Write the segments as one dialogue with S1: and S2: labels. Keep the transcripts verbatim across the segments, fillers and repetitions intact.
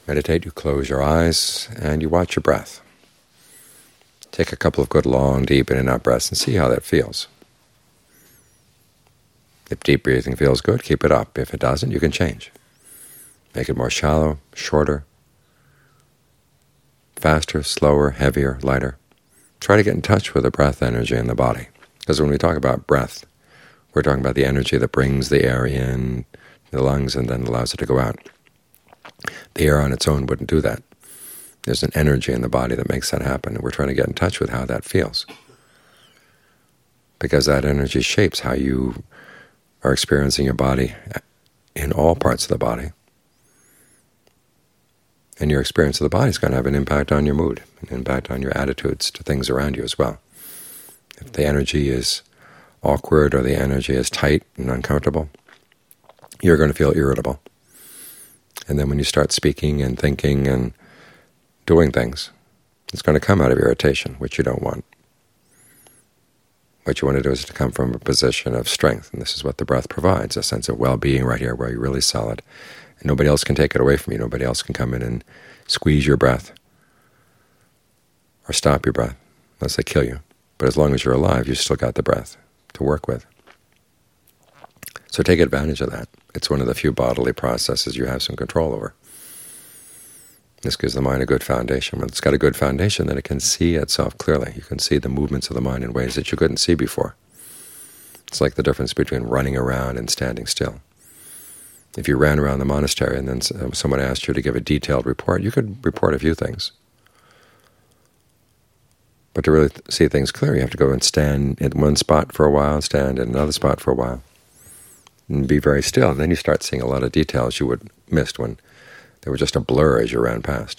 S1: meditate, you close your eyes and you watch your breath. Take a couple of good long, deep in and out breaths and see how that feels. If deep breathing feels good, keep it up. If it doesn't, you can change. Make it more shallow, shorter, faster, slower, heavier, lighter. Try to get in touch with the breath energy in the body. Because when we talk about breath, we're talking about the energy that brings the air in the lungs and then allows it to go out. The air on its own wouldn't do that. There's an energy in the body that makes that happen, and we're trying to get in touch with how that feels. Because that energy shapes how you are experiencing your body in all parts of the body. And your experience of the body is going to have an impact on your mood, an impact on your attitudes to things around you as well. If the energy is awkward or the energy is tight and uncomfortable, you're going to feel irritable. And then when you start speaking and thinking and doing things, it's going to come out of irritation, which you don't want. What you want to do is to come from a position of strength, and this is what the breath provides, a sense of well-being right here where you're really solid. And nobody else can take it away from you. Nobody else can come in and squeeze your breath or stop your breath unless they kill you. But as long as you're alive, you've still got the breath to work with. So take advantage of that. It's one of the few bodily processes you have some control over. This gives the mind a good foundation. When it's got a good foundation, then it can see itself clearly. You can see the movements of the mind in ways that you couldn't see before. It's like the difference between running around and standing still. If you ran around the monastery and then someone asked you to give a detailed report, you could report a few things. But to really see things clearly, you have to go and stand in one spot for a while, stand in another spot for a while, and be very still. And then you start seeing a lot of details you would have missed when they were just a blur as you ran past.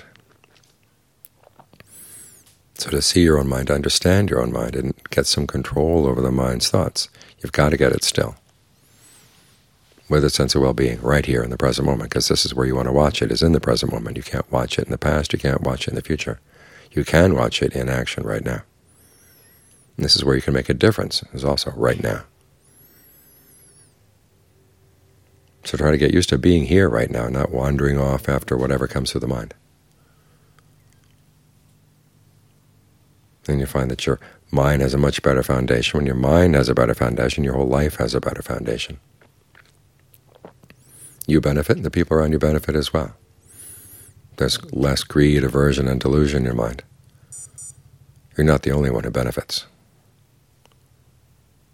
S1: So to see your own mind, to understand your own mind, and get some control over the mind's thoughts, you've got to get it still, with a sense of well-being right here in the present moment, because this is where you want to watch it, is in the present moment. You can't watch it in the past, you can't watch it in the future. You can watch it in action right now. And this is where you can make a difference, is also right now. So try to get used to being here right now, not wandering off after whatever comes through the mind. Then you find that your mind has a much better foundation. When your mind has a better foundation, your whole life has a better foundation. You benefit, and the people around you benefit as well. There's less greed, aversion, and delusion in your mind. You're not the only one who benefits.